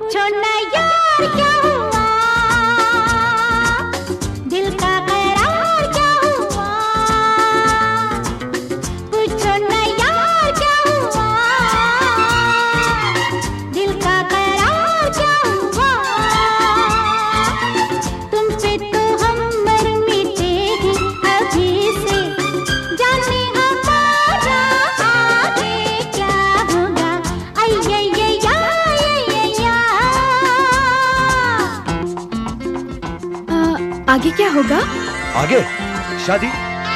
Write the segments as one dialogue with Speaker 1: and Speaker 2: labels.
Speaker 1: पूछो ना यार क्या हुआ, दिल का करार क्या हुआ, पूछो ना यार क्या हुआ, दिल का करार क्या हुआ, तुम पे तो हम मर मिटेंगे अभी से, जाने हमारा आगे क्या होगा,
Speaker 2: आगे क्या होगा?
Speaker 3: आगे शादी।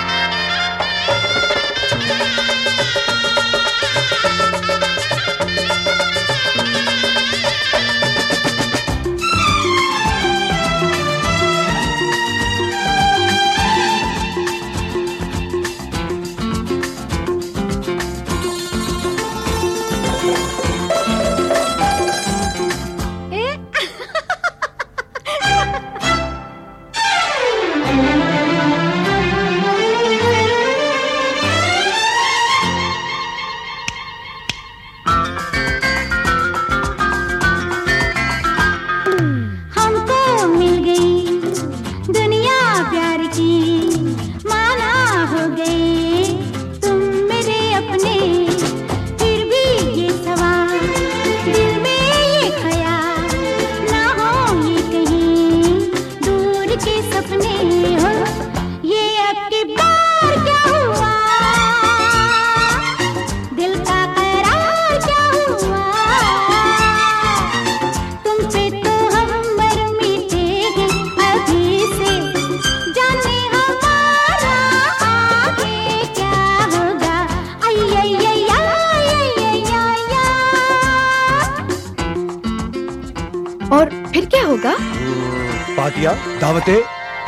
Speaker 2: और फिर क्या होगा?
Speaker 3: पार्टियां, दावतें।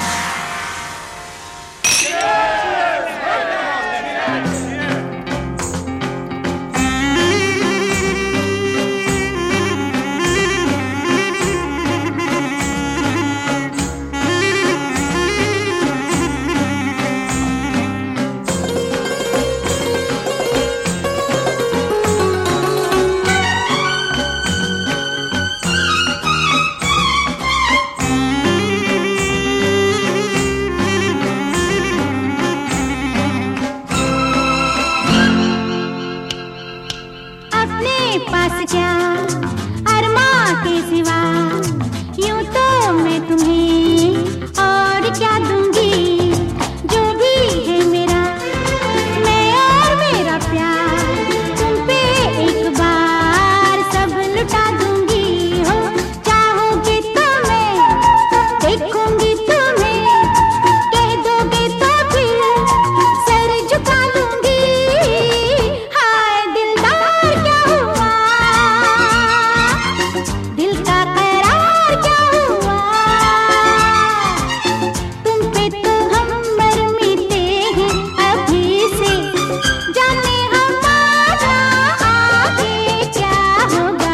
Speaker 1: पास क्या अरमा के सिवा, यूं तो मैं तुम्हें और क्या दूंगी, जो भी है मेरा मैं और मेरा प्यार, तुम पे एक बार सब लुटा दूंगी। हो चाहोगे तो मैं देखूंगी तुम्हें, कह दोगे तो फिर सर झुका लूंगी। हाय दिलदार क्या हुआ, दिल का करार क्या हुआ, तुम पे तो हम मर मिटे हैं अभी से, जाने हमारा आगे क्या होगा।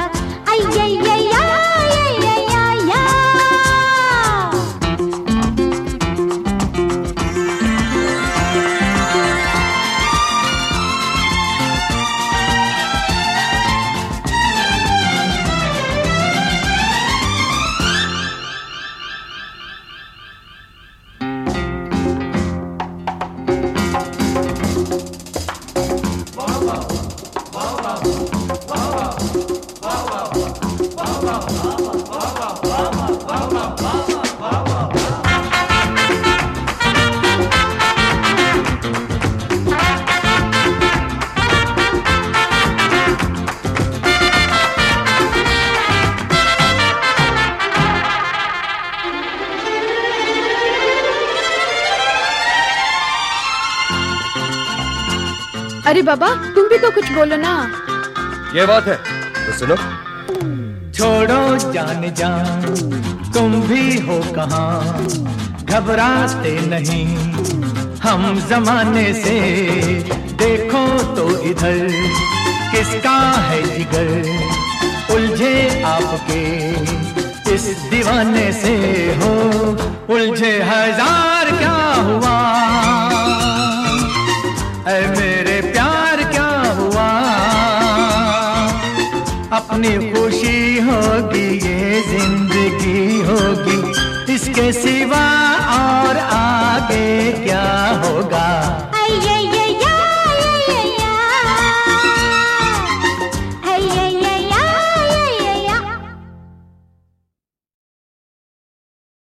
Speaker 2: अरे बाबा, तुम भी तो कुछ बोलो ना।
Speaker 3: ये बात है तो सुनो।
Speaker 4: छोड़ो जान जान, तुम भी हो कहाँ, घबराते नहीं हम जमाने से, देखो तो इधर किसका है जिगर, उलझे आपके इस दीवाने से, हो उलझे हजार क्या हुआ, ऐ मेरे प्यार क्या हुआ, अपनी खुशी होगी सिवा और आगे क्या होगा।
Speaker 1: आइए